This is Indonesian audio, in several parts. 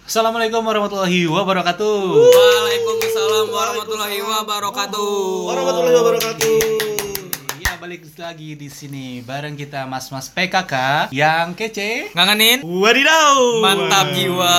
Assalamualaikum warahmatullahi wabarakatuh. Waalaikumsalam warahmatullahi wabarakatuh. Warahmatullahi wabarakatuh. Ya, balik lagi di sini bareng kita Mas-mas PKK yang kece. Ngangenin? Wadidaw. Mantap jiwa.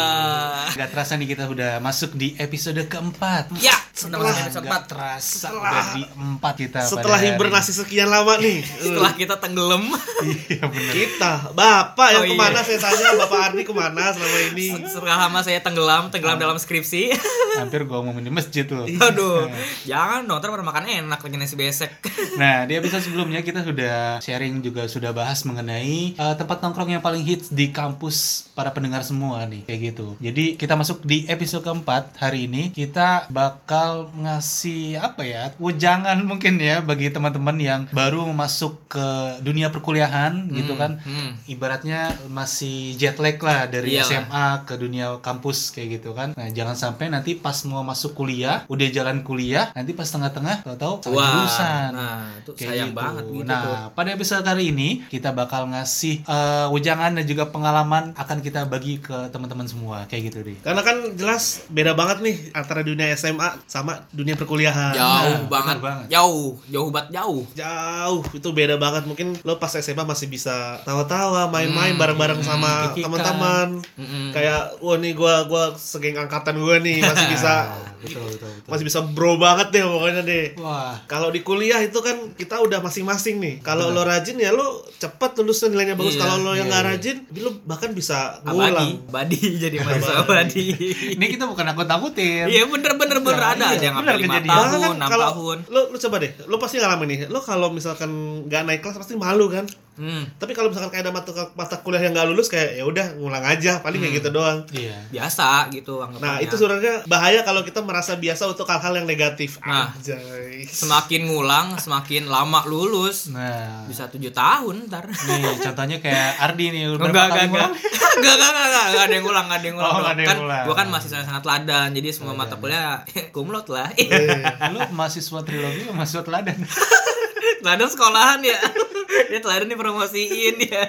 Gak terasa nih kita udah masuk di episode keempat. Ya, sudah masuk episode Gak 4. terasa udah di 4 kita. Setelah pada hari hibernasi sekian lama nih. Setelah kita tenggelam. Iya benar. Kita, Bapak yang Oh, iya. kemana saya tanya, Bapak Ardi kemana selama ini? Setelah lama saya tenggelam dalam skripsi. Hampir gua ngomongin di masjid tuh. Aduh, jangan dong, ntar pada makan enak lagi nasi besek. Nah, di episode sebelumnya kita sudah sharing juga sudah bahas mengenai tempat nongkrong yang paling hits di kampus para pendengar semua nih, kayak gitu. Jadi kita masuk di episode keempat hari ini, kita bakal ngasih apa ya, wejangan mungkin ya bagi teman-teman yang baru masuk ke dunia perkuliahan gitu kan. Ibaratnya masih jet lag lah dari Iyalah. SMA ke dunia kampus kayak gitu kan. Nah, jangan sampai nanti pas mau masuk kuliah, udah jalan kuliah, nanti pas tengah-tengah tahu-tahu salah Wah, jurusan. nah itu Kayak sayang gitu. banget gitu Nah, tuh. pada episode kali ini kita bakal ngasih wejangan dan juga pengalaman akan kita bagi ke teman-teman semua kayak gitu deh. Karena kan jelas beda banget nih antara dunia SMA sama dunia perkuliahan. Jauh betul banget. banget. Jauh banget jauh. Jauh, itu beda banget. Mungkin lo pas SMA masih bisa tawa-tawa, main-main bareng-bareng sama kikikan. teman-teman. Kayak, wah nih gua segeng angkatan gua nih masih bisa Betul. masih bisa bro banget deh pokoknya deh. Wah, Kalau di kuliah itu kan kita udah masing-masing nih. Kalau lo rajin ya lo cepet lulusnya nilainya bagus. Iya, Kalau lo yang iya, nggak iya. rajin, lo bahkan bisa ngulang. Abadi jadi mahasiswa abadi. ini kita bukan nakut-nakutin. Iya bener ada aja yang bener sampai 5 kejadian. tahun, Bahkan 6 kalau tahun. lo coba deh, lo pasti ngalamin nih. Lo kalau misalkan nggak naik kelas pasti malu kan. Tapi kalau misalkan kayak ada mata kuliah yang nggak lulus kayak ya udah ngulang aja, paling kayak gitu doang. Iya. Biasa gitu anggapannya. Nah, itu sebenarnya bahaya kalau kita merasa biasa untuk hal-hal yang negatif. Nah. Anjay. Semakin ngulang, semakin lama lulus. Nah, Bisa 7 tahun ntar. nih contohnya kayak Ardi nih berapa Enggak, kali enggak. ngulang? Enggak ada yang ngulang, Oh, nggak ada yang Kan ngulang. gua kan mahasiswa yang sangat teladan, jadi semua mata kuliah kumlot lah. Lu mahasiswa trilogi, mahasiswa teladan. Teladan sekolahan ya. Dia teladan dipromosiin ya.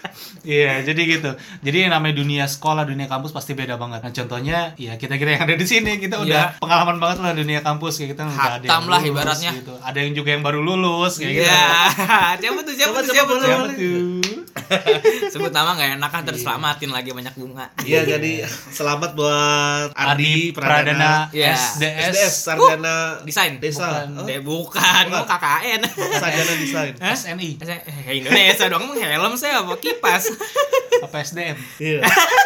Iya, jadi gitu. Jadi yang namanya dunia sekolah, dunia kampus pasti beda banget. Nah, contohnya, ya kita yang ada di sini, kita udah pengalaman banget lah dunia kampus kayak kita nggak ada yang Hatam lah lulus, ibaratnya. Gitu. Ada yang juga yang baru lulus kayak gitu. Iya. Siapa tuh? Coba, Siapa boleh. tuh? Sebut nama enggak enak kan terus selamatin lagi banyak bunga. Iya, jadi selamat buat Ardi Pradana Iya. SDS Sarjana Desain. Desa. Bukan, mau KKN. Sarjana Desain. SNI Indonesia dong, helm saya apa kipas. apa SDM? Iya.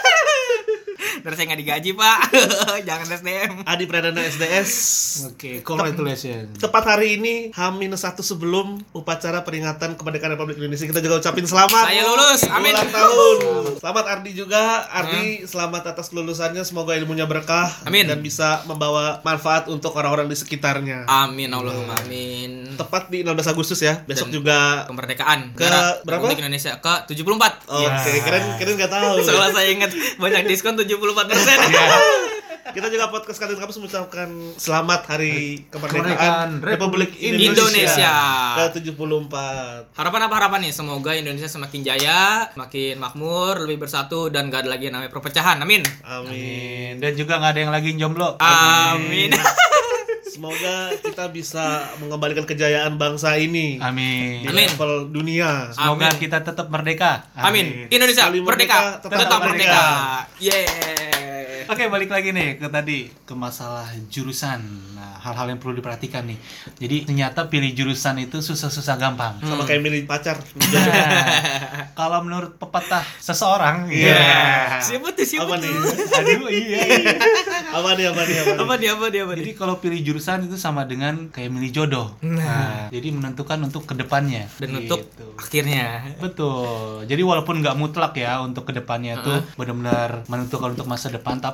Terus saya nggak digaji pak. Jangan SDM. Adi Pradana SDS. Oke, congratulations. Tepat hari ini H-1 sebelum upacara peringatan kemerdekaan Republik Indonesia, kita juga ucapin selamat. Saya lulus, amin. Ulang tahun. Selamat Ardi juga. Ardi selamat atas kelulusannya. Semoga ilmunya berkah Amin. dan bisa membawa manfaat untuk orang-orang di sekitarnya. Amin Allahumma amin. Tepat di 16 Agustus ya. Besok Dan juga. Kemerdekaan Ke negara berapa? Republik Indonesia ke 74. Oke, keren nggak tahu. Soalnya saya ingat banyak diskon 74%. Kita juga podcast Kantin Kampus mengucapkan selamat hari Kemerdekaan kemerdekaan Republik Indonesia. ke-74. Harapan apa harapan nih? Semoga Indonesia semakin jaya, semakin makmur, lebih bersatu dan gak ada lagi yang namanya perpecahan. Amin. Amin. Dan juga nggak ada yang lagi jomblo. Amin. Semoga kita bisa mengembalikan kejayaan bangsa ini Amin. di Amin. level dunia. Semoga Amin. kita tetap merdeka. Amin. Indonesia Sekali merdeka, merdeka, tetap merdeka. merdeka. Yeah. Oke, balik lagi nih ke tadi ke masalah jurusan. Nah, hal-hal yang perlu diperhatikan nih. Jadi ternyata pilih jurusan itu susah-susah gampang. Sama kayak milih pacar. Nah, kalau menurut pepatah seseorang, Siapa tuh siapa Apa tuh? nih? Aduh, iya. Apa nih? Apa dia? Jadi kalau pilih jurusan itu sama dengan kayak milih jodoh. Nah, jadi menentukan untuk kedepannya. Dan untuk Gitu. akhirnya. Betul. Jadi walaupun nggak mutlak ya untuk kedepannya tuh benar-benar menentukan untuk masa depan, tapi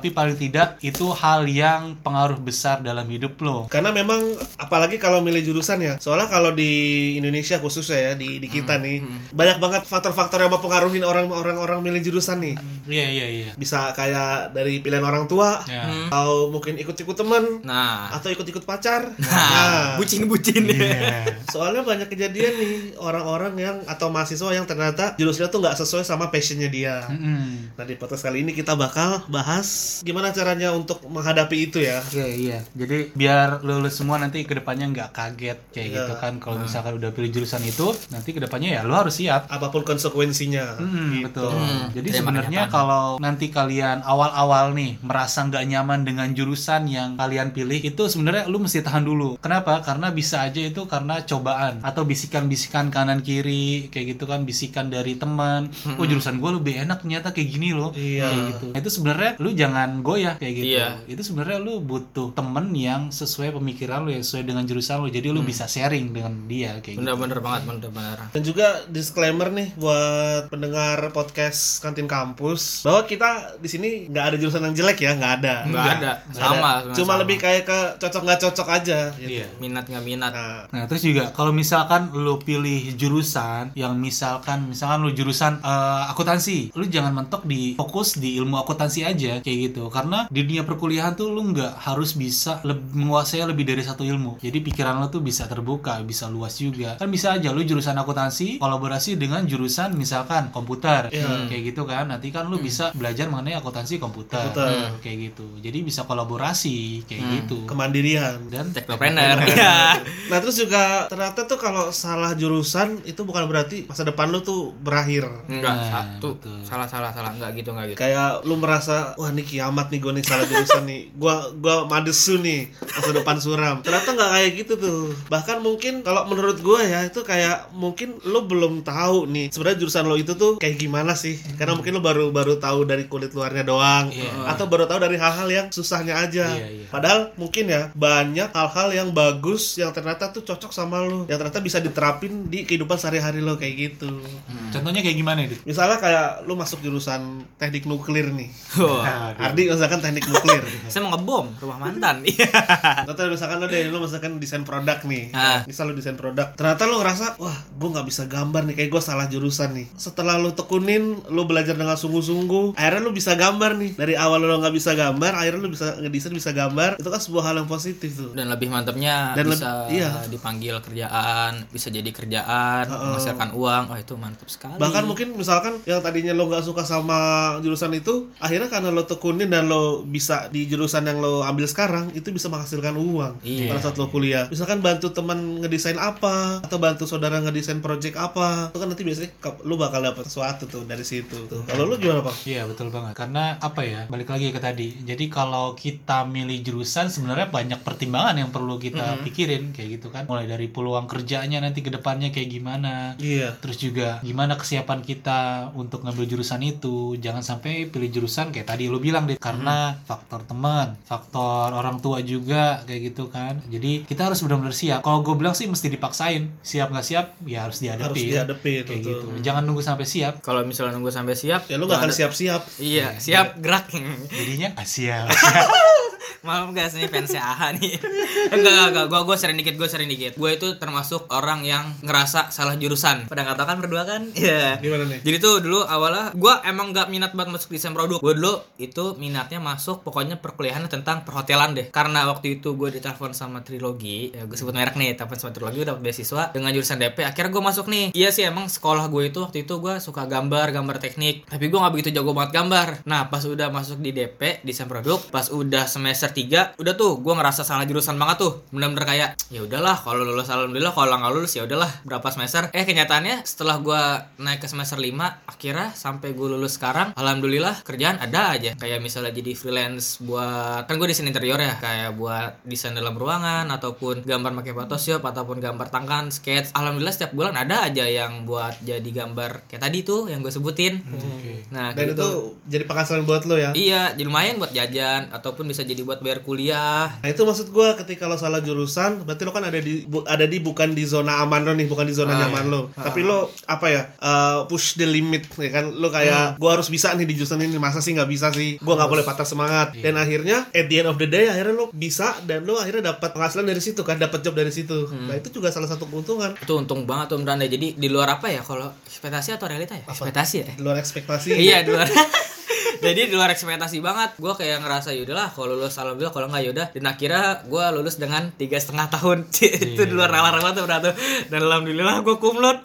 tapi paling tidak itu hal yang pengaruh besar dalam hidup lo. Karena memang apalagi kalau milih jurusan ya. Soalnya kalau di Indonesia khususnya ya, di kita nih, banyak banget faktor-faktor yang mempengaruhi orang-orang milih jurusan nih. Iya. Bisa kayak dari pilihan orang tua, atau mungkin ikut-ikut teman, atau ikut-ikut pacar. Bucin-bucin. Soalnya banyak kejadian nih orang-orang yang atau mahasiswa yang ternyata jurusannya tuh nggak sesuai sama passionnya dia. Nah, di podcast kali ini kita bakal bahas gimana caranya untuk menghadapi itu ya. Iya. Jadi biar lulus semua nanti kedepannya nggak kaget kayak gitu kan. Kalau misalkan udah pilih jurusan itu, nanti kedepannya ya lo harus siap. Apapun konsekuensinya. Gitu. Jadi sebenarnya kalau nanti kalian awal-awal nih merasa nggak nyaman dengan jurusan yang kalian pilih, itu sebenarnya lu mesti tahan dulu. Kenapa? Karena bisa aja itu karena cobaan atau bisikan-bisikan kanan kiri kayak gitu kan, bisikan dari teman. Oh, jurusan gue lebih enak ternyata kayak gini loh. Kayak gitu. Nah, itu sebenarnya lu jangan goyah kayak gitu. Itu sebenarnya lu butuh temen yang sesuai pemikiran lu, yang sesuai dengan jurusan lu. Jadi lu bisa sharing dengan dia kayak gitu. Bener banget. Dan juga disclaimer nih buat pendengar podcast Kantin Kampus bahwa kita di sini nggak ada jurusan yang jelek ya, nggak ada. Sama. Cuma lebih kayak ke cocok nggak cocok aja. Gitu. Minat nggak minat. Nah, terus juga kalau misalkan lu pilih jurusan yang misalkan lu jurusan akuntansi, lu jangan mentok di fokus di ilmu akuntansi aja kayak gitu. Karena di dunia perkuliahan tuh lu nggak harus bisa menguasai lebih dari satu ilmu. Jadi pikiran lu tuh bisa terbuka, bisa luas juga. Kan bisa aja lu jurusan akuntansi kolaborasi dengan jurusan misalkan komputer kayak gitu kan. Nanti kan lu bisa belajar mengenai akuntansi komputer. Kayak gitu. Jadi bisa kolaborasi kayak gitu. Kemandirian dan teknopreneur. Nah, terus juga ternyata tuh kalau salah jurusan itu bukan berarti masa depan lu tuh berakhir. Enggak, salah enggak gitu. Kayak lu merasa wah ini kiamat nih gue nih salah jurusan nih. Gua madesu nih, masa depan suram. Ternyata enggak kayak gitu tuh. Bahkan mungkin kalau menurut gue ya itu kayak mungkin lu belum tahu nih sebenarnya jurusan lo itu tuh kayak gimana sih. Karena mungkin lu baru tahu dari kulit luarnya doang atau baru tahu dari hal-hal yang susahnya aja. Padahal mungkin ya banyak hal-hal yang bagus yang ternyata tuh cocok sama lu, yang ternyata bisa diterapin di kehidupan sehari-hari lo kayak gitu. Contohnya kayak gimana itu? Misalnya kayak lu masuk jurusan teknik nuklir nih. Ardi misalkan teknik nuklir. Saya mau ngebom rumah mantan. Atau misalkan lu misalkan desain produk nih. Misal lu desain produk. Ternyata lu ngerasa, wah, gue nggak bisa gambar nih, kayak gue salah jurusan nih. Setelah lu tekunin, lu belajar dengan sungguh-sungguh, akhirnya lu bisa gambar nih. Dari awal lu nggak bisa gambar, akhirnya lu bisa ngedesain, bisa gambar. Itu kan sebuah hal yang positif tuh. Dan lebih mantapnya bisa dipanggil kerjaan, bisa jadi kerjaan, menghasilkan uang. Wah, itu mantap sekali. Bahkan mungkin misalkan yang tadinya lo nggak suka sama jurusan itu, akhirnya karena lo tekunin dan lo bisa di jurusan yang lo ambil sekarang, itu bisa menghasilkan uang pada saat lo kuliah. Misalkan bantu teman ngedesain apa, atau bantu saudara ngedesain project apa, itu kan nanti biasanya lo bakal dapat sesuatu tuh dari situ. Kalau lo gimana, Pak? Iya, betul banget. Karena apa ya, balik lagi ke tadi. Jadi kalau kita milih jurusan sebenarnya banyak pertimbangan yang perlu kita pikirin kayak gitu kan. Mulai dari peluang kerjanya nanti ke depannya kayak gimana. Terus juga gimana kesiapan kita untuk ngambil jurusan itu. Jangan sampai pilih jurusan kayak tadi lo bilang deh, karena faktor teman, faktor orang tua juga kayak gitu kan. Jadi kita harus benar-benar siap. Kalau gue bilang sih mesti dipaksain. Siap nggak siap ya harus dihadapin kayak gitu. Jangan nunggu sampai siap. Kalau misalnya nunggu sampai siap, ya lo gak akan siap-siap. Iya, siap gerak. Jadinya siap. Maaf guys, ini fansnya AHA nih. Enggak, gue sering dikit. Gue itu termasuk orang yang ngerasa salah jurusan. Pada katakan berdua kan? Iya. Gimana nih? Jadi tuh dulu awalnya gue emang gak minat banget masuk desain produk. Gue dulu itu minatnya masuk pokoknya perkuliahannya tentang perhotelan deh. Karena waktu itu gue ditelepon sama Trilogi, ya gue sebut merek nih, telepon sama Trilogi, dapat beasiswa dengan jurusan DP. Akhirnya gue masuk nih. Iya sih, emang sekolah gue itu waktu itu gue suka gambar teknik, tapi gue gak begitu jago banget gambar. Nah, pas udah masuk di DP, desain produk, pas udah semester 3, udah tuh gue ngerasa salah jurusan banget tuh. Bener-bener kayak ya udahlah, kalau lulus alhamdulillah, kalau nggak lulus ya udahlah, berapa semester. Kenyataannya setelah gue naik ke semester 5, akhirnya sampai gue lulus sekarang, alhamdulillah kerjaan ada aja. Kayak misalnya jadi freelance buat, kan gue desain interior ya, kayak buat desain dalam ruangan ataupun gambar pakai Photoshop ataupun gambar tangan, sketch. Alhamdulillah setiap bulan ada aja yang buat jadi gambar kayak tadi tuh yang gue sebutin. Nah, dan gitu. itu jadi penghasilan buat lo ya? Iya, jadi lumayan buat jajan ataupun bisa jadi buat buat bayar kuliah. Nah itu maksud gue, ketika lo salah jurusan berarti lo kan ada di bukan di zona aman lo nih, bukan di zona nyaman lo. Tapi lo apa ya, push the limit ya kan. Lo kayak gue harus bisa nih di jurusan ini, masa sih nggak bisa sih, gue nggak boleh patah semangat. Dan akhirnya at the end of the day akhirnya lo bisa, dan lo akhirnya dapat penghasilan dari situ kan, dapat job dari situ. Nah itu juga salah satu keuntungan. Itu untung banget tuh Branda. Jadi di luar apa ya, kalau ekspektasi atau realita ya? Ekspektasi ya? Di luar ekspektasi. Iya, di luar. Jadi di luar ekspektasi banget. Gue kayak ngerasa yaudahlah, kalau lulus alhamdulillah, kalau nggak yaudah. Dan akhirnya gue lulus dengan 3,5 tahun. Itu di luar nalar-nalar tuh berarti. Dan alhamdulillah gue kumlot.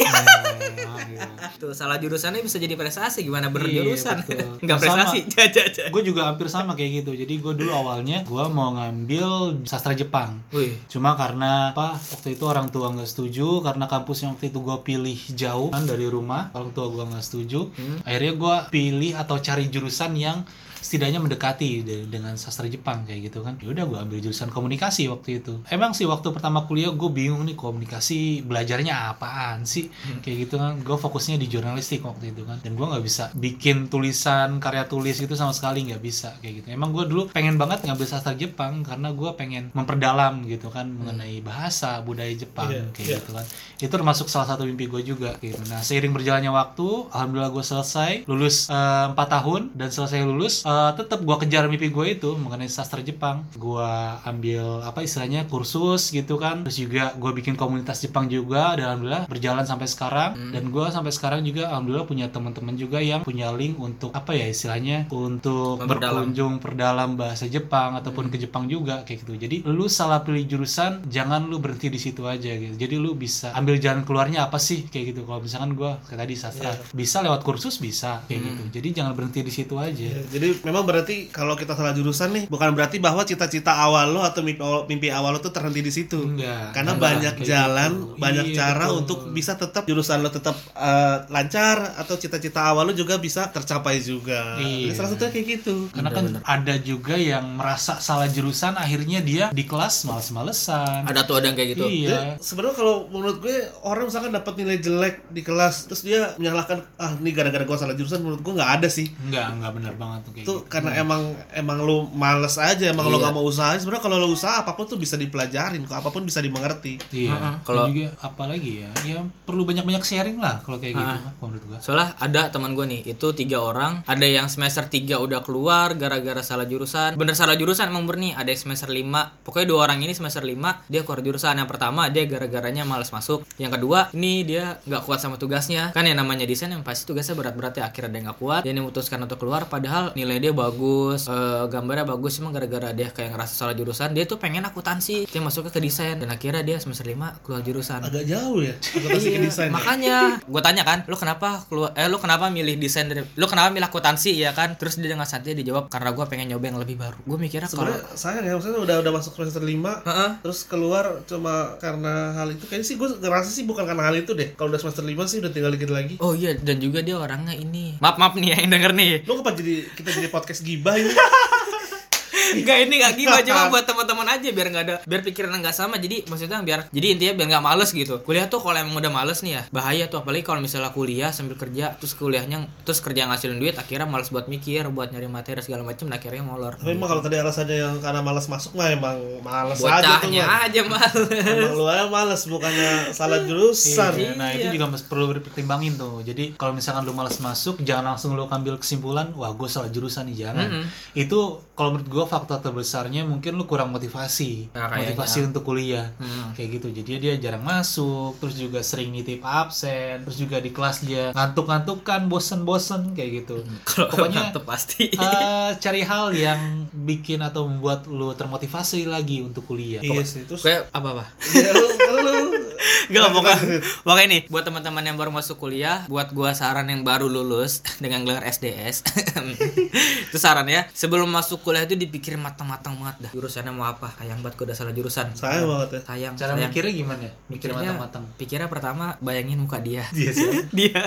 Tuh salah jurusannya bisa jadi prestasi, gimana berjurusan. Nggak prestasi. Gue juga hampir sama kayak gitu. Jadi gue dulu awalnya gue mau ngambil sastra Jepang. Cuma karena waktu itu orang tua nggak setuju, karena kampus yang waktu itu gue pilih jauh kan dari rumah, orang tua gue nggak setuju. Akhirnya gue pilih atau cari jurusan yang setidaknya mendekati dengan sastra Jepang kayak gitu kan. Ya udah gue ambil jurusan komunikasi waktu itu. Emang sih waktu pertama kuliah gue bingung nih, komunikasi belajarnya apaan sih kayak gitu kan. Gue fokusnya di jurnalistik waktu itu kan, dan gue nggak bisa bikin tulisan karya tulis gitu sama sekali, nggak bisa kayak gitu. Emang gue dulu pengen banget ngambil sastra Jepang karena gue pengen memperdalam gitu kan mengenai bahasa budaya Jepang kayak gitu kan. Itu termasuk salah satu mimpi gue juga gitu. Nah seiring berjalannya waktu, alhamdulillah gue selesai lulus 4 tahun, dan selesai lulus tetap gue kejar mimpi gue itu mengenai sastra Jepang. Gue ambil istilahnya kursus gitu kan, terus juga gue bikin komunitas Jepang juga, dan alhamdulillah berjalan sampai sekarang. Dan gue sampai sekarang juga alhamdulillah punya teman-teman juga yang punya link untuk istilahnya untuk berkunjung perdalam bahasa Jepang ataupun ke Jepang juga kayak gitu. Jadi lu salah pilih jurusan, jangan lu berhenti di situ aja gitu. Jadi lu bisa ambil jalan keluarnya apa sih kayak gitu. Kalau misalkan gue kayak tadi sastra bisa lewat kursus bisa kayak gitu. Jadi jangan berhenti di situ aja. Jadi memang berarti kalau kita salah jurusan nih, bukan berarti bahwa cita-cita awal lo atau mimpi awal lo tuh terhenti di situ. Karena banyak jalan, banyak cara untuk bisa tetap jurusan lo tetap lancar, atau cita-cita awal lo juga bisa tercapai juga. Jadi salah satunya kayak gitu. Karena kan ada juga yang merasa salah jurusan, akhirnya dia di kelas males-malesan. Ada tuh, ada yang kayak gitu. Iya. Sebenarnya kalau menurut gue, orang misalkan dapat nilai jelek di kelas, terus dia menyalahkan ini gara-gara gue salah jurusan, menurut gue nggak ada sih. Nggak benar banget tuh kayak itu gitu. Karena emang lu males aja, emang lu nggak mau usaha. Sebenarnya kalau lu usaha, apapun tuh bisa dipelajarin, apapun bisa dimengerti. Iya. Kalau juga apalagi ya perlu banyak-banyak sharing lah kalau kayak gitu menurut gua. Soalnya ada teman gua nih, itu 3 orang, ada yang semester 3 udah keluar gara-gara salah jurusan. Bener salah jurusan emang murni. Ada yang semester 5. Pokoknya 2 orang ini semester 5 dia keluar jurusan. Yang pertama dia gara-garanya malas masuk. Yang kedua ini dia nggak kuat sama tugasnya. Kan yang namanya desain yang pasti tugasnya berat-berat ya. Akhirnya dia nggak kuat. Dia memutuskan untuk keluar, padahal nilai dia bagus, gambarnya bagus, cuma gara-gara dia kayak ngerasa salah jurusan, dia tuh pengen akuntansi, dia masuknya ke desain, dan akhirnya dia semester 5 keluar jurusan. Agak jauh ya akuntansi ke desain. Makanya gue tanya kan, lu kenapa milih desain dari, lu kenapa milih akuntansi ya kan? Terus dia dengan santai dijawab, karena gue pengen nyoba yang lebih baru. Gue mikirnya kalau sayang ya, maksudnya udah masuk semester 5 terus keluar cuma karena hal itu. Kayaknya sih gue ngerasa sih bukan karena hal itu deh. Kalau udah semester 5 sih udah tinggal dikit lagi. Oh iya, dan juga dia orangnya ini, maaf nih ya yang denger nih, lu kapan kita jadi podcast gibah ini? Enggak gibah, cuma buat teman-teman aja biar pikiran enggak sama. Jadi maksudnya intinya biar enggak males gitu. Kuliah tuh kalau emang udah males nih ya, bahaya tuh, apalagi kalau misalnya kuliah sambil kerja, terus kerja ngasilin duit, akhirnya males buat mikir, buat nyari materi segala macam, akhirnya molor. Tapi emang kalau tadi alasannya yang karena malas masuk mah emang males bocahnya aja tuh. Males. Emang lu aja males, bukannya salah jurusan. Nah itu juga perlu dipertimbangin tuh. Jadi kalau misalkan lu malas masuk, jangan langsung lu ambil kesimpulan, wah gue salah jurusan nih, jangan. Itu kalau menurut gue faktor terbesarnya mungkin lu kurang motivasi untuk kuliah kayak gitu. Jadi dia jarang masuk, terus juga sering nitip absen, terus juga di kelas dia ngantuk-ngantukan, bosen kayak gitu. Pokoknya ngantuk pasti. Cari hal yang bikin atau membuat lu termotivasi lagi untuk kuliah. Iya sih. Terus kayak apa? Ya, lu Gak, pokoknya nih buat teman-teman yang baru masuk kuliah, buat gua saran yang baru lulus dengan gelar SDS. Itu saran ya, sebelum masuk kuliah itu dipikirin matang-matang banget dah. Jurusannya mau apa? Sayang banget gua udah salah jurusan. Sayang banget ya. Sayang. Cara mikirnya gimana? Mikir matang-matang. Pikirnya pertama bayangin muka dia. Dia.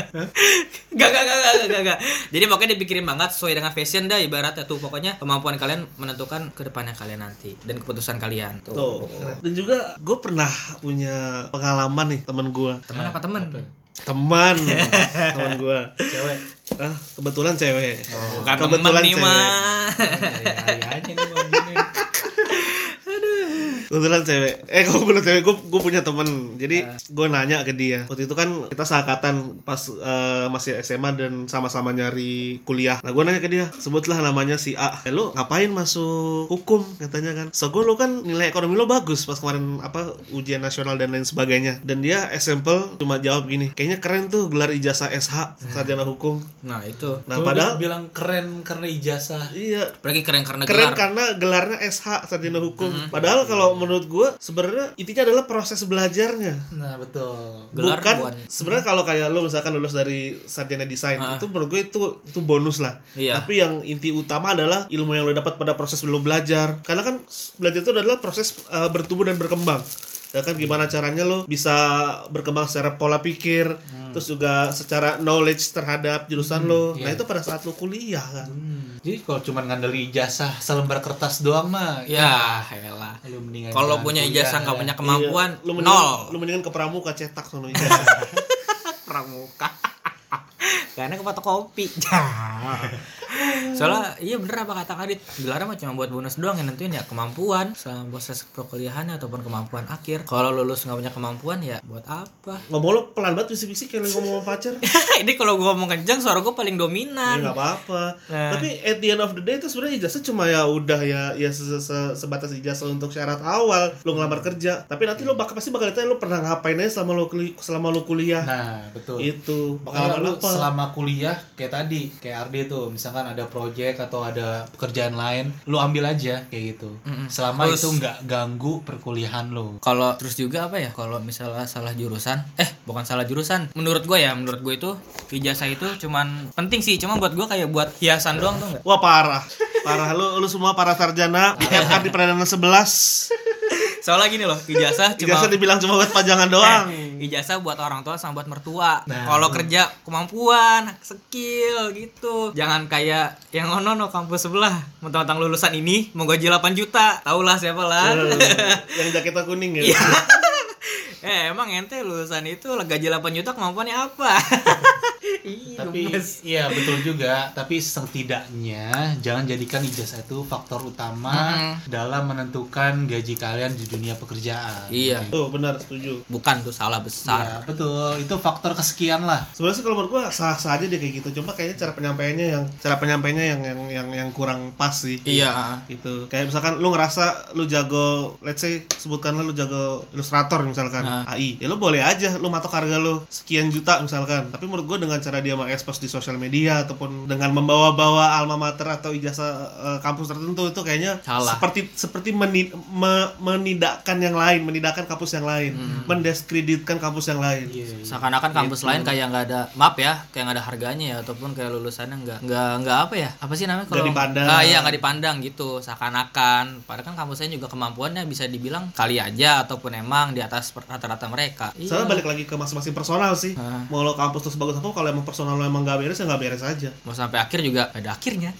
Gak. Jadi pokoknya dipikirin banget sesuai dengan fashion dah ibaratnya tuh. Pokoknya kemampuan kalian menentukan ke depannya kalian nanti dan keputusan kalian. Tuh. Dan juga gue pernah punya pengalaman nih, teman gue. Teman apa teman? Teman gue. Cewek. Kebetulan cewek. Bukan teman nih mah. Aja nih Kebetulan cewek. Kalau belum cewek, gue punya temen. Jadi gue nanya ke dia. Waktu itu kan kita seangkatan pas masih SMA dan sama-sama nyari kuliah. Nah gue nanya ke dia, sebutlah namanya si A. Lu ngapain masuk hukum? Katanya kan. So gue, lu kan nilai ekonomi lo bagus pas kemarin ujian nasional dan lain sebagainya. Dan dia example cuma jawab gini, kayaknya keren tuh gelar ijazah SH sarjana hukum. Nah itu. Nah padahal bilang keren karena ijazah. Iya. Apalagi keren karena Keren gelar. karena gelarnya SH sarjana hukum. Padahal kalau menurut gue sebenarnya intinya adalah proses belajarnya. Nah betul. Gelar Bukan sebenarnya kalau kayak lo misalkan lulus dari sarjana desain itu menurut gue itu bonus lah. Iya. Tapi yang inti utama adalah ilmu yang lo dapat pada proses lo belajar. Karena kan belajar itu adalah proses bertumbuh dan berkembang. Ya kan gimana caranya lo bisa berkembang secara pola pikir, terus juga secara knowledge terhadap jurusan lo. Nah itu pada saat lo kuliah kan. Jadi kalau cuma ngandeli ijazah selembar kertas doang mah, Ya, elah. lu mendingan Kalau jangan punya kuliah, ijazah nggak ya. punya kemampuan, Iya, lu nol. mendingan ke pramuka cetak sono ijazah. Pramuka. Karena ke fotokopi. Soalnya iya bener apa kata Kadit, gelarnya mah cuma buat bonus doang, yang nentuin ya kemampuan selama proses perkuliahannya ataupun kemampuan akhir. Kalau lulus nggak punya kemampuan ya buat apa? Ngomong lo pelan banget bisik-bisik kayak lagi ngomong sama pacar. Ini kalau gue ngomong kencang suara gue paling dominan. Ya nggak apa-apa. Nah. Tapi at the end of the day itu sebenarnya ijazah cuma ya udah ya sebatas ijazah untuk syarat awal lo ngelamar kerja. Tapi nanti lo pasti bakal ditanya lo pernah ngapain aja selama lo kuliah. Nah betul. Itu Makanya pengalaman lu apa? selama kuliah kayak tadi, kayak Ardi tuh, misalkan ada project atau ada pekerjaan lain, lu ambil aja kayak gitu. Selama Terus- itu nggak ganggu perkuliahan lu. Kalau terus juga apa ya? Kalau misalnya salah jurusan, bukan salah jurusan. Menurut gue itu ijazah itu cuman penting sih, cuma buat gue kayak buat hiasan doang tuh enggak? Wah parah lu semua para sarjana FK di Perdana 11. Soalnya gini loh, ijazah cuma Ijazah dibilang cuma buat pajangan doang. ijazah buat orang tua sama buat mertua. Nah. Kalau kerja kemampuan, skill gitu. Jangan kayak yang ono kampus sebelah, mentang-mentang lulusan ini mau gaji 8 juta. Tahulah siapa lah. Yang jaketnya kuning ya. Iya. Emang ente lulusan itu gaji 8 juta kemampuannya apa? Tapi iya betul juga. Tapi setidaknya jangan jadikan ijazah itu faktor utama dalam menentukan gaji kalian di dunia pekerjaan. Iya. Tuh benar setuju. Bukan tuh salah besar. Ya, betul. Itu faktor kesekian lah. Sebenarnya sih kalau menurut gua sah-sah aja deh kayak gitu. Cuma kayaknya cara penyampaiannya yang kurang pas sih. Iya. Gitu. Kayak misalkan lu ngerasa lu jago, let's say sebutkanlah lu jago ilustrator misalkan, AI. Ya lu boleh aja lu matok harga lu sekian juta misalkan. Tapi menurut gua dengan cara dia mengekspos di sosial media ataupun dengan membawa-bawa alma mater atau ijazah kampus tertentu itu kayaknya Salah. seperti menidakkan yang lain, menidakkan kampus yang lain, mendiskreditkan kampus yang lain. Seakan-akan kampus lain kayak nggak ada, maaf ya, kayak nggak ada harganya ya, ataupun kayak lulusannya nggak apa ya, apa sih namanya kalau Nggak dipandang. Iya nggak dipandang gitu, seakan-akan. Padahal kan kampus lain juga kemampuannya bisa dibilang kali aja ataupun emang di atas rata-rata mereka. Soalnya balik lagi ke masing-masing personal sih. Mau lo kampus terus bagus apa, kalau emang personal lo emang gak beres ya gak beres aja. Mau sampai akhir juga ada akhirnya.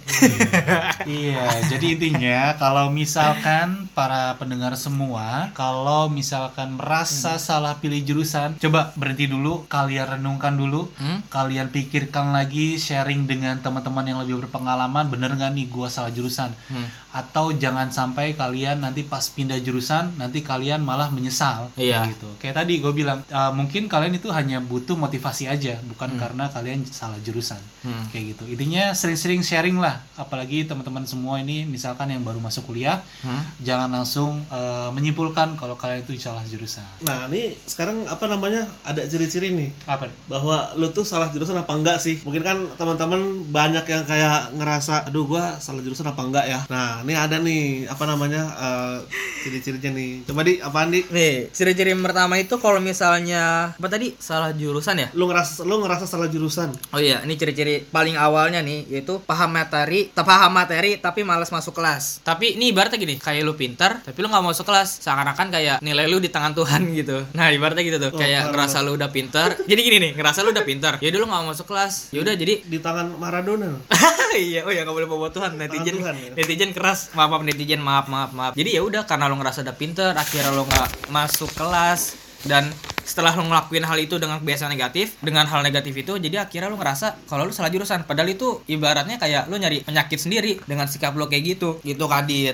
Iya, jadi intinya kalau misalkan para pendengar semua, kalau misalkan merasa salah pilih jurusan, coba berhenti dulu, kalian renungkan dulu, kalian pikirkan lagi, sharing dengan teman-teman yang lebih berpengalaman, bener nggak nih gua salah jurusan? Atau jangan sampai kalian nanti pas pindah jurusan, nanti kalian malah menyesal. Iya. Kayak gitu. Kayak tadi gue bilang, mungkin kalian itu hanya butuh motivasi aja, bukan karena kalian salah jurusan. Kayak gitu. Intinya sering-sering sharing lah, apalagi teman-teman semua ini misalkan yang baru masuk kuliah, jangan langsung menyimpulkan kalau kalian itu salah jurusan. Nah ini sekarang apa namanya, ada ciri-ciri nih Apa? bahwa lu tuh salah jurusan apa enggak sih. Mungkin kan teman-teman banyak yang kayak ngerasa, aduh gua salah jurusan apa enggak ya. Nah ini ada nih apa namanya, ciri-cirinya nih. Coba di apaan di? Nih, ciri-ciri pertama itu kalau misalnya apa tadi? Salah jurusan ya? Lu ngerasa salah jurusan. Oh iya, ini ciri-ciri paling awalnya nih, yaitu paham materi tapi malas masuk kelas. Tapi ini ibaratnya gini, kayak lu pintar tapi lu nggak mau masuk kelas, seakan-akan kayak nilai lu di tangan Tuhan gitu. Nah ibaratnya gitu tuh, kayak ngerasa lu udah pintar. Jadi gini nih, ngerasa lu udah pintar, ya dulu nggak mau masuk kelas. Ya udah jadi Di tangan Maradona. iya, oh ya nggak boleh bawa Tuhan. Netizen, Tuhan, ya. netizen keras. Maaf netizen, maaf. Jadi ya udah, karena lu ngerasa udah pintar, akhirnya lu nggak masuk kelas. Dan setelah lu ngelakuin hal itu dengan kebiasaan negatif, dengan hal negatif itu, jadi akhirnya lu ngerasa kalau lu salah jurusan. Padahal itu ibaratnya kayak lu nyari penyakit sendiri dengan sikap lu kayak gitu. Gitu Kadit.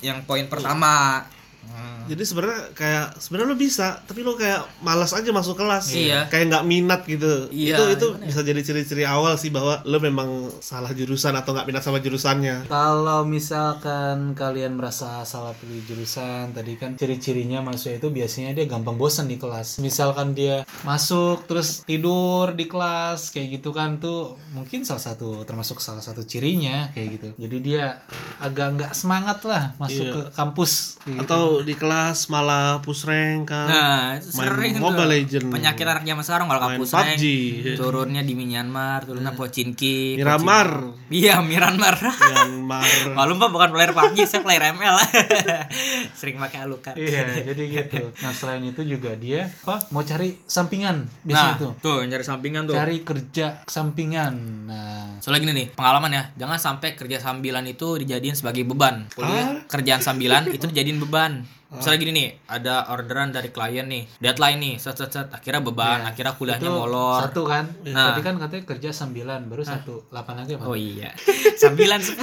yang poin pertama. Jadi sebenarnya lo bisa, tapi lo kayak malas aja masuk kelas. Iya. Kayak nggak minat gitu. Iya, Itu bisa jadi ciri-ciri awal sih bahwa lo memang salah jurusan atau nggak minat sama jurusannya. Kalau misalkan kalian merasa salah pilih jurusan, tadi kan ciri-cirinya maksudnya itu biasanya dia gampang bosan di kelas. Misalkan dia masuk terus tidur di kelas kayak gitu kan, tuh mungkin termasuk salah satu cirinya kayak gitu. Jadi dia agak nggak semangat lah masuk ke kampus. Kayak Atau di kelas malah push rank kan. Nah, itu main sering Mobile tuh. Legends. Penyakit anak zaman sekarang kalau Main kampus PUBG. turunnya di Myanmar, turunnya Pochinki, Miramar. Iya, Myanmar. Myanmar. Malum Pak bukan player PUBG, saya player ML. Sering pakai alukan. Iya, jadi gitu. Nah, selain itu juga dia mau cari sampingan biasanya tuh. Tuh, nyari sampingan tuh. Cari kerja sampingan. Nah, Soalnya gini nih, pengalaman ya, jangan sampai kerja sambilan itu dijadiin sebagai beban. Kuliah kerjaan sambilan itu dijadiin beban. Misalnya gini nih, ada orderan dari klien nih, deadline nih, set, akhirnya beban, akhirnya kuliahnya itu molor. satu kan. Nah. Tadi kan katanya kerja 9, baru 1, 8 lagi apa? Oh iya, 9, 10,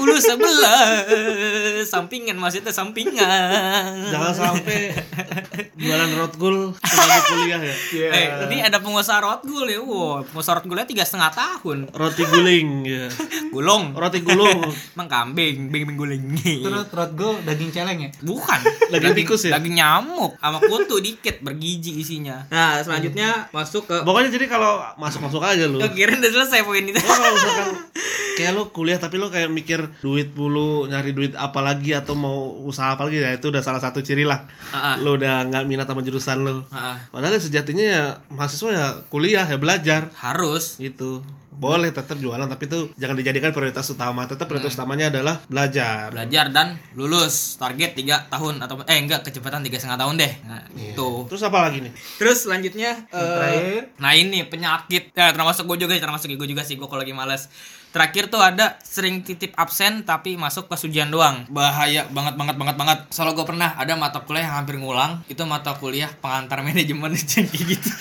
11, sampingan maksudnya sampingan. Jangan sampai jualan road goal selama kuliah ya. Tadi ada pengusaha rotgul ya, wow, pengusaha rotgulnya 3,5 tahun. Roti guling ya. Gulung, Roti gulung. emang kambing guling. Terus rotgo daging celeng ya? Bukan, Daging tikus ya? Daging nyamuk sama kutu dikit bergizi isinya. Nah, selanjutnya masuk ke Pokoknya jadi kalau masuk aja lu. kirain udah selesai poin itu. Kalau misalkan kayak lo kuliah tapi lo kayak mikir duit dulu, nyari duit apa lagi atau mau usaha apa lagi, ya itu udah salah satu ciri lah. Lo udah nggak minat sama jurusan lo. Padahal sejatinya ya mahasiswa ya kuliah ya belajar. Harus Gitu. Boleh tetap jualan tapi itu jangan dijadikan prioritas utama. Tetap prioritas utamanya adalah belajar. dan lulus. Target 3 tahun atau enggak, kecepatan 3,5 tahun deh. Nah, itu. Terus apa lagi nih? Terus selanjutnya terakhir. Nah ini penyakit. Ya, termasuk gue juga sih gue kalau lagi males. Terakhir tuh ada sering titip absen tapi masuk pas ujian doang. Bahaya banget. Soalnya gue pernah ada mata kuliah yang hampir ngulang. Itu mata kuliah pengantar manajemen kayak gitu.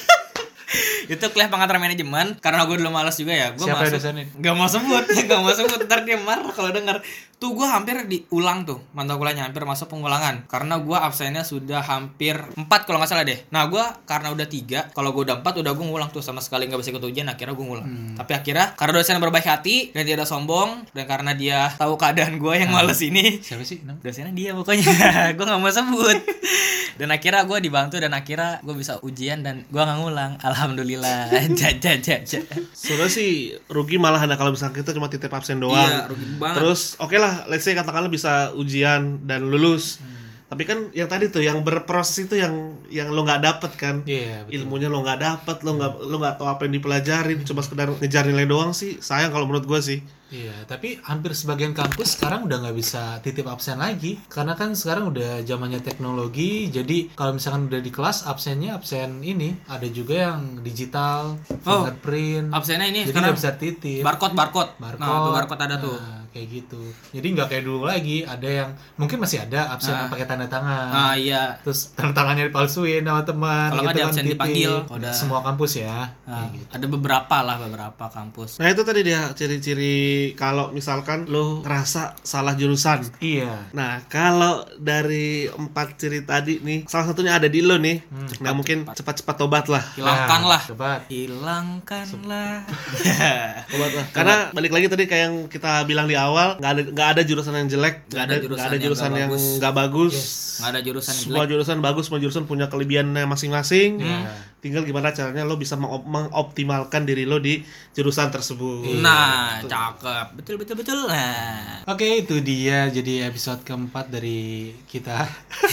Itu kuliah pengantar manajemen karena gue dulu malas juga ya. Gue Siapa masuk. dosennya? Gak mau sebut. Ntar dia marah kalau denger. Tuh gue hampir diulang tuh mata kuliahnya, hampir masuk pengulangan karena gue absennya sudah hampir 4 kalau nggak salah deh. Nah gue karena udah 3, kalau gue udah 4 udah gue ngulang tuh sama sekali nggak bisa ikut ujian. Akhirnya gue ngulang. Tapi akhirnya karena dosennya berbaik hati dan tidak sombong dan karena dia tahu keadaan gue yang males ini. Siapa sih? Dosennya dia pokoknya. Gue nggak mau sebut. Dan akhirnya gue dibantu dan akhirnya gue bisa ujian dan gue nggak ngulang. Alhamdulillah. Sebenarnya sih rugi malahan kalau misalnya kita cuma titip absen doang. Iya, rugi banget. Terus oke lah, let's say katakanlah bisa ujian dan lulus. Tapi kan yang tadi tuh yang berproses itu yang lo nggak dapet kan. Iya, betul. Ilmunya lo nggak dapet, lo nggak tahu apa yang dipelajarin, cuma sekedar ngejar nilai doang sih. Sayang kalau menurut gue sih. Iya, tapi hampir sebagian kampus sekarang udah nggak bisa titip absen lagi. Karena kan sekarang udah zamannya teknologi. Jadi kalau misalkan udah di kelas, absennya absen ini. Ada juga yang digital, fingerprint. Absennya ini jadi sekarang nggak bisa titip. Barcode. Nah, barcode ada tuh. Kayak gitu. Jadi nggak kayak dulu lagi. Ada yang mungkin masih ada absen yang pakai tanda tangan. Ah iya. Terus tanda tangannya dipalsuin sama teman. Kalau nggak di absen titip. dipanggil. Semua kampus ya. Nah, Kayak gitu. ada beberapa kampus. Nah itu tadi dia ciri-ciri kalau misalkan lo ngerasa salah jurusan. Iya. Nah kalau dari 4 ciri tadi nih, salah satunya ada di lo nih. Nah mungkin cepat-cepat tobat lah. Hilangkanlah. Coba. Hilangkanlah. Tobat lah. Karena balik lagi tadi kayak yang kita bilang di awal, nggak ada jurusan yang jelek, nggak ada jurusan yang nggak bagus. Nggak ada jurusan yang Semua jelek. jurusan bagus, semua jurusan punya kelebihannya masing-masing. Tinggal gimana caranya lo bisa mengoptimalkan diri lo di jurusan tersebut. Nah, cakep. Betul. Nah. Oke, itu dia jadi episode keempat dari kita.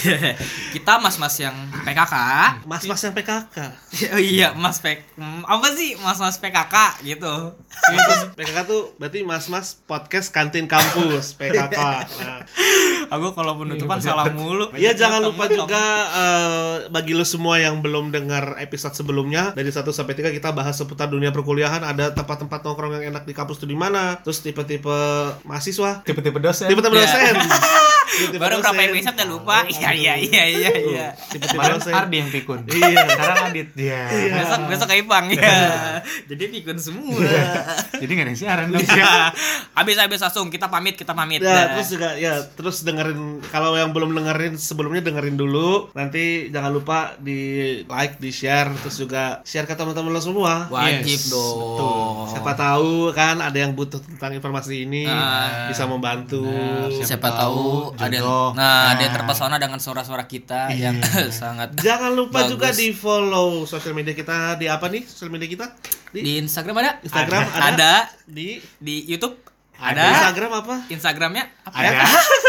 Kita mas-mas yang PKK. Mas-mas yang PKK. Oh iya, mas apa sih mas-mas PKK gitu. PKK tuh berarti mas-mas podcast kantin kampus PKK. Nah. Aku kalau penutupan salah mulu. Iya, jangan lupa juga bagi lo semua yang belum dengar episode sebelumnya dari 1 sampai 3 kita bahas seputar dunia perkuliahan, ada tempat-tempat nongkrong yang enak di kampus tuh di mana, terus tipe-tipe mahasiswa, Tipe-tipe dosen. tipe-tipe dosen. Baru berapa episode udah lupa. Iya. Kemarin Ardi yang pikun. Iya. Sekarang Adit. Iya. Besok kayak Ipang ya. Jadi pikun semua. Jadi nggak ada yang siaran dong. Habis langsung kita pamit. Ya, terus juga ya, terus dengerin, kalau yang belum dengerin sebelumnya dengerin dulu. Nanti jangan lupa di like, di share, terus juga share ke teman-teman lo semua. Wajib Yes, dong. betul. Siapa tahu kan ada yang butuh tentang informasi ini, bisa membantu. Siapa tahu ada jodoh. ada yang terpesona dengan suara-suara kita yang sangat. Jangan lupa Bagus. juga di follow sosial media kita. Di apa nih sosial media kita? Di Instagram ada? Instagram ada. Ada. Di Di YouTube Di ada. Instagram apa? Instagramnya apa? Ada.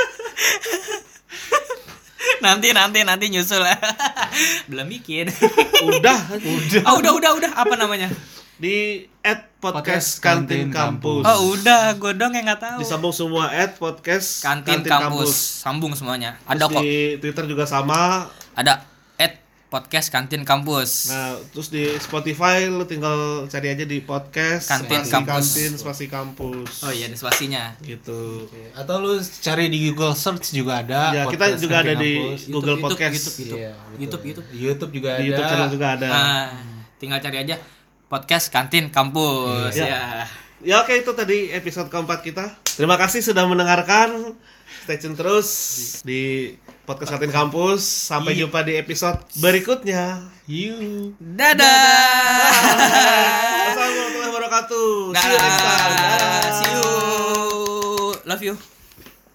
nanti nyusul. Belum bikin. Udah. Udah. Apa namanya? Di @podcast kantin kampus. Oh, udah. Gue dong yang nggak tahu. Disambung semua @podcast Kantin kampus. Sambung semuanya. Ada Terus kok. di Twitter juga sama. Ada @podcast kantin kampus. Nah, terus di Spotify lu tinggal cari aja di podcast Kantin spasi kampus. kantin spasi kampus. Oh iya, ada spasinya. Gitu. Atau lu cari di Google Search juga ada. Ya, kita podcast juga ada Kantin di Kampus. Google YouTube, Podcast. Iya, betul. YouTube. Di YouTube juga Di ada. YouTube channel juga ada. Tinggal cari aja podcast kantin kampus Iya. ya. Ya oke, itu tadi episode keempat kita. Terima kasih sudah mendengarkan. Stay tune terus di podcast kantin kampus. Sampai jumpa di episode berikutnya. You. Dadah. Assalamualaikum warahmatullahi wabarakatuh. See you next time. Dadah. Dadah. See you. Love you.